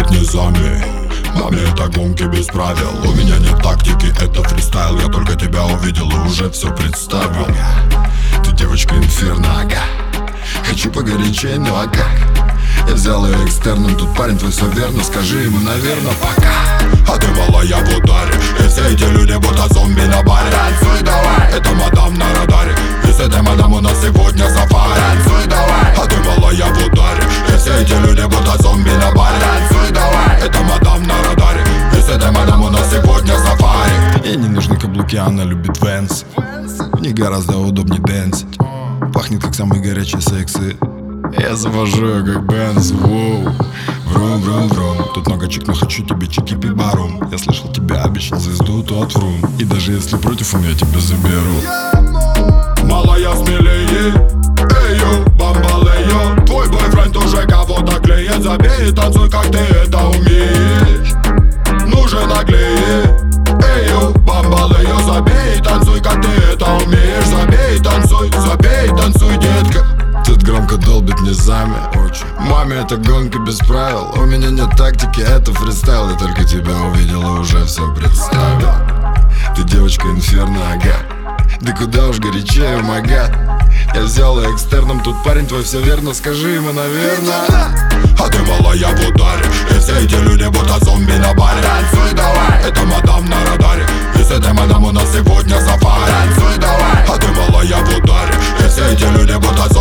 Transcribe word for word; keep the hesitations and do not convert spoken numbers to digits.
долбит низами. Маме это гонки без правил. У меня нет тактики, это фристайл. Я только тебя увидел и уже все представил. Ты девочка инферно, ага. Хочу погорячей, ну а как? Я взял ее экстерном, тут парень твой все верно. Скажи ему, наверное, пока. А ты малая в ударе, и все эти люди будто зомби на баре. Танцуй давай, это мадам на радаре. И с этой мадам у нас сегодня сафари. Танцуй давай, а ты малая в ударе, и все эти люди будто зомби на баре. Танцуй давай, это мадам на радаре. И с этой мадам у нас сегодня сафари. Ей не нужны каблуки, она любит венс. В них гораздо удобнее дэнсить. Пахнет как самый горячий секс и я завожу ее как Бенз, воу. Врум, врум, врум. Тут много чик, но хочу тебе чики-пи-барум. Я слышал, тебя обещал звезду тот врум. И даже если против, я тебя заберу. Малая смелее, эйо, бамбалео. Твой бойфренд уже кого-то клеит. Забей и танцуй, как ты это умеешь. Ну же наглее, эйо, бамбалео. Забей и танцуй, как ты это умеешь. Забей и танцуй, забей и танцуй, детка. Тут громко долбит низами. Маме это гонка без правил. У меня нет тактики, это фристайл. Я только тебя увидел и уже все представил. Ты девочка инферно, ага. Да куда уж горячее, мага. Я взял ее экстерном, тут парень твой все верно. Скажи ему, наверное. А ты малая в ударе, и все эти люди будто зомби на баре. Танцуй давай, это мадам на радаре. И с этой мадам у нас сегодня сафари. Танцуй давай, а ты малая в ударе, и все эти люди будто